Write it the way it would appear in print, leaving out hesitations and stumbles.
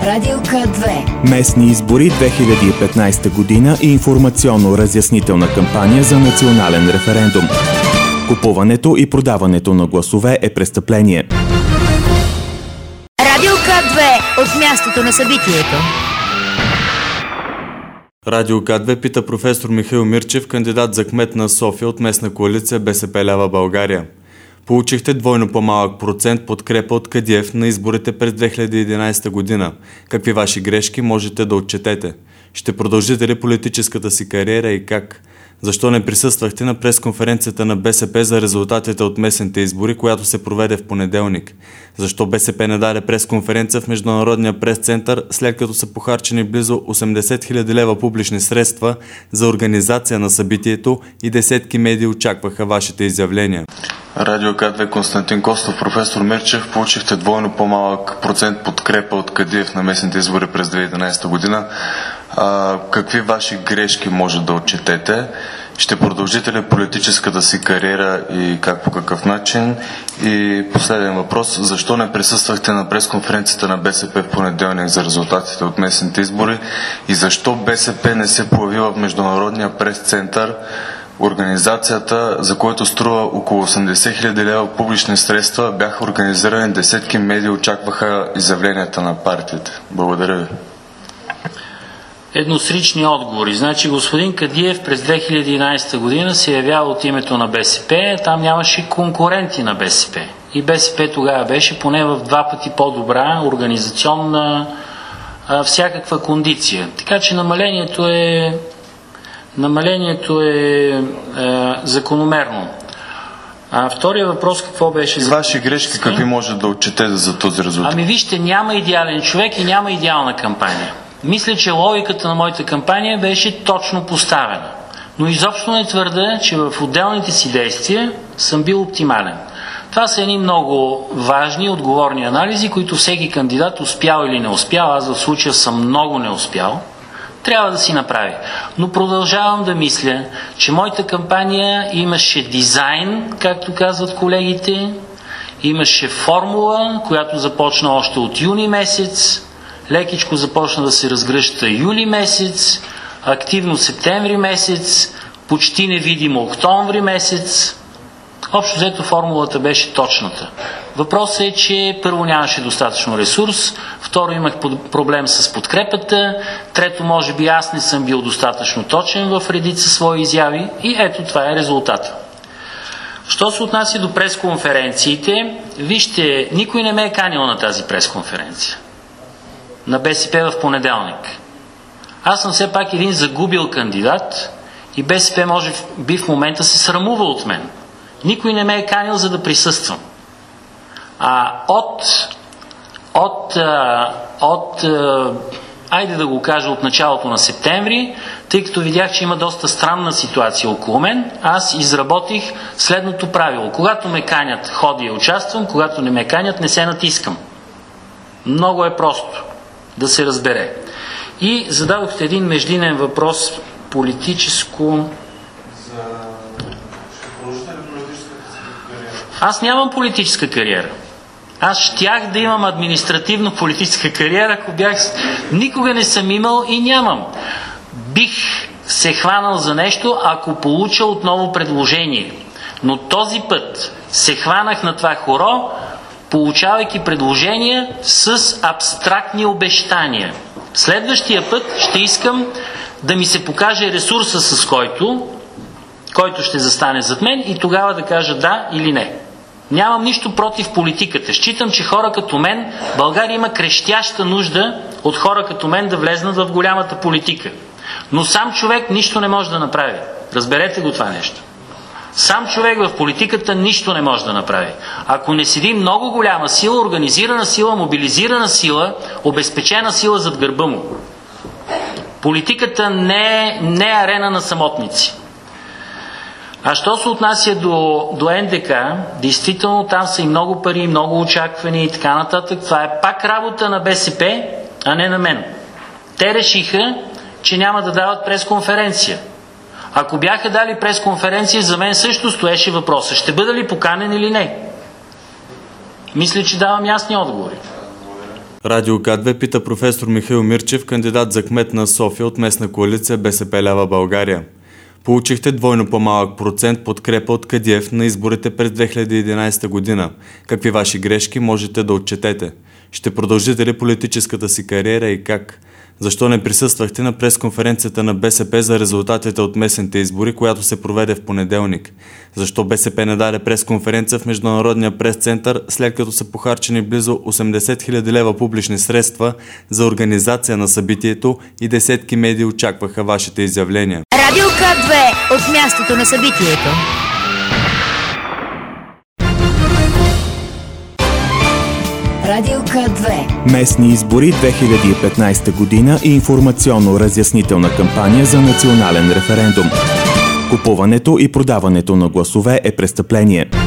Радио К2. Местни избори 2015 година и информационно-разяснителна кампания за национален референдум. Купуването и продаването на гласове е престъпление. Радио К2 от мястото на събитието. Радио К2 пита професор Михаил Мирчев, кандидат за кмет на София от местна коалиция БСП лява България. Получихте двойно по-малък процент подкрепа от Кадиев на изборите през 2011 година. Какви ваши грешки можете да отчетете? Ще продължите ли политическата си кариера и как? Защо не присъствахте на пресконференцията на БСП за резултатите от местните избори, която се проведе в понеделник? Защо БСП не даде пресконференция в Международния прес-център, след като са похарчени близо 80 000 лева публични средства за организация на събитието и десетки медии очакваха вашите изявления? Радио К2, Константин Костов. Професор Мирчев, получихте двойно по-малък процент подкрепа от Кадиев на местните избори през 2011 година. Какви ваши грешки може да отчетете? Ще продължите ли политическата си кариера и как, по какъв начин? И последен въпрос. Защо не присъствахте на пресконференцията на БСП в понеделник за резултатите от местните избори? И защо БСП не се появила в Международния прес-център, организацията, за който струва около 80 000 лева публични средства? Бяха организирани, десетки медии очакваха изявленията на партиите. Благодаря ви. Едносрични отговори. Значи господин Кадиев през 2011 година се явява от името на БСП, там нямаше конкуренти на БСП. И БСП тогава беше поне в 2 пъти по-добра организационна всякаква кондиция. Така че намалението е закономерно. Втория въпрос какво беше? Ваши грешки какви може да отчетете за този резултат? Вижте, няма идеален човек и няма идеална кампания. Мисля, че логиката на моята кампания беше точно поставена. Но изобщо не твърда, че в отделните си действия съм бил оптимален. Това са едни много важни, отговорни анализи, които всеки кандидат, успял или не успял, аз в случая съм много не успял, трябва да си направи. Но продължавам да мисля, че моята кампания имаше дизайн, както казват колегите, имаше формула, която започна още от юни месец, лекичко започна да се разгръща юли месец, активно септември месец, почти невидимо октомври месец. Общо взето формулата беше точната. Въпросът е, че първо нямаше достатъчно ресурс, второ имах проблем с подкрепата, трето може би аз не съм бил достатъчно точен в редица свои изяви и ето това е резултата. Що се отнася до пресконференциите, вижте, никой не ме е канил на тази пресконференция на БСП в понеделник. Аз съм все пак един загубил кандидат и БСП може би в момента се срамува от мен. Никой не ме е канил, за да присъствам. Айде да го кажа, от началото на септември, тъй като видях, че има доста странна ситуация около мен, аз изработих следното правило. Когато ме канят, ходя и участвам, когато не ме канят, не се натискам. Много е просто да се разбере. И зададохте един междинен въпрос, политическо... Аз нямам политическа кариера. Аз щях да имам административно-политическа кариера, ако бях... Никога не съм имал и нямам. Бих се хванал за нещо, ако получа отново предложение. Но този път се хванах на това хоро, получавайки предложения с абстрактни обещания. Следващия път ще искам да ми се покаже ресурса, с който ще застане зад мен и тогава да кажа да или не. Нямам нищо против политиката. Считам, че хора като мен, България има крещяща нужда от хора като мен да влезнат в голямата политика. Но сам човек нищо не може да направи. Разберете го това нещо. Сам човек в политиката нищо не може да направи. Ако не седи много голяма сила, организирана сила, мобилизирана сила, обезпечена сила зад гърба му. Политиката не е арена на самотници. А що се отнася до НДК, действително там са и много пари, много очаквания и така нататък. Това е пак работа на БСП, а не на мен. Те решиха, че няма да дават пресконференция. Ако бяха дали пресконференция, за мен също стоеше въпроса. Ще бъда ли поканен или не? Мисля, че давам ясни отговори. Радио К2 пита професор Михаил Мирчев, кандидат за кмет на София от местна коалиция БСП лява България. Получихте двойно по-малък процент подкрепа от Кадиев на изборите през 2011 година. Какви ваши грешки можете да отчетете? Ще продължите ли политическата си кариера и как? Защо не присъствахте на пресконференцията на БСП за резултатите от местните избори, която се проведе в понеделник? Защо БСП не даде пресконференция в Международния прес-център, след като са похарчени близо 80 000 лева публични средства за организация на събитието и десетки медии очакваха вашите изявления? Радио К2 от мястото на събитието. Радио К2. Местни избори 2015 година и информационно-разяснителна кампания за национален референдум. Купуването и продаването на гласове е престъпление.